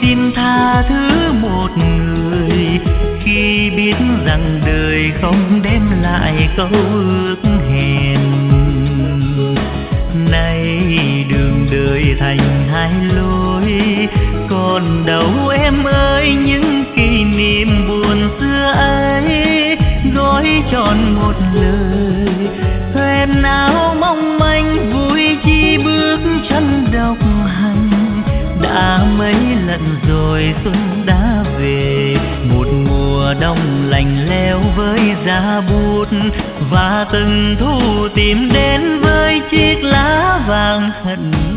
xin tha thứ một người khi biết rằng đời không đem lại câu ước hẹn. Nay đường đời thành hai lối, còn đâu em ơi những kỷ niệm buồn xưa ấy, gói tròn một lời thuyền áo mong manh, vui chi bước chân độc hành. Đã mấy lần rồi xuân đã về, một mùa đông lạnh lẽo với giá bút, và từng thu tìm đến với chiếc lá vàng hận